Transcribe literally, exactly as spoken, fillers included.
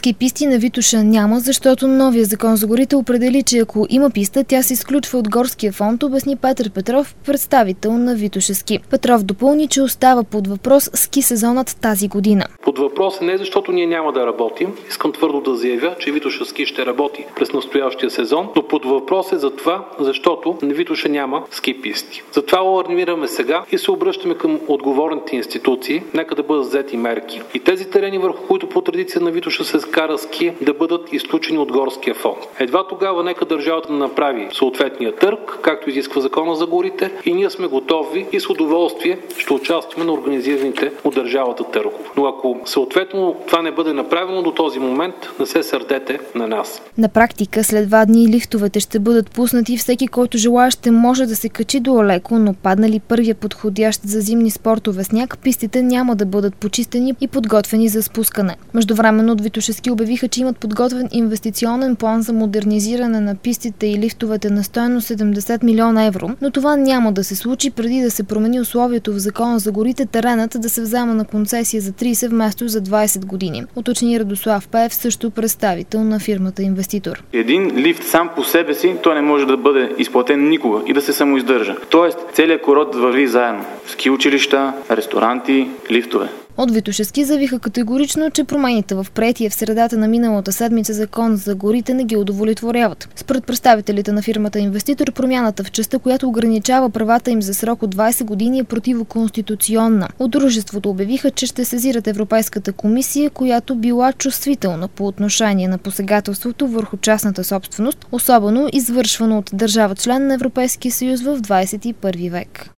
Ски писти на Витоша няма, защото новия закон за горите определи, че ако има писта, тя се изключва от горския фонд, обясни Петър Петров, представител на Витоша Ски. Петров допълни, че остава под въпрос ски сезонът тази година. Под въпрос не защото ние няма да работим. Искам твърдо да заявя, че Витоша Ски ще работи през настоящия сезон, но под въпрос е за това, защото на Витоша няма ски писти. Затова алармираме сега и се обръщаме към отговорните институции. Нека да бъдат взети мерки. И тези терени, върху които по традиция на Витоша се кара ски, да бъдат изключени от горския фонд. Едва тогава нека държавата да направи съответния търг, както изисква закона за горите, и ние сме готови и с удоволствие ще участваме на организираните от държавата търгове. Но ако съответно това не бъде направено до този момент, не се сърдете на нас. На практика след два дни лифтовете ще бъдат пуснати. Всеки, който желае, ще може да се качи до леко, но паднали първия подходящ за зимни спортове сняг, пистите няма да бъдат почистени и подготвени за спускане. Междувременно от Витоша Ски обявиха, че имат подготвен инвестиционен план за модернизиране на пистите и лифтовете на стойност седемдесет милиона евро, но това няма да се случи преди да се промени условието в закона за горите теренът да се взема на концесия за трийсет вместо за двайсет години. Уточни Радослав Пеев, също представител на фирмата инвеститор. Един лифт сам по себе си, той не може да бъде изплатен никога и да се самоиздържа. Тоест, целият курорт върви заедно. Ски училища, ресторанти, лифтове. От Витоша Ски заявиха категорично, че промените в приетия в средата на миналата седмица закон за горите не ги удовлетворяват. Според представителите на фирмата инвеститор, промяната в частта, която ограничава правата им за срок от двайсет години, е противоконституционна. От дружеството обявиха, че ще сезират Европейската комисия, която била чувствителна по отношение на посегателството върху частната собственост, особено извършвано от държава член на Европейския съюз в двайсет и първи век.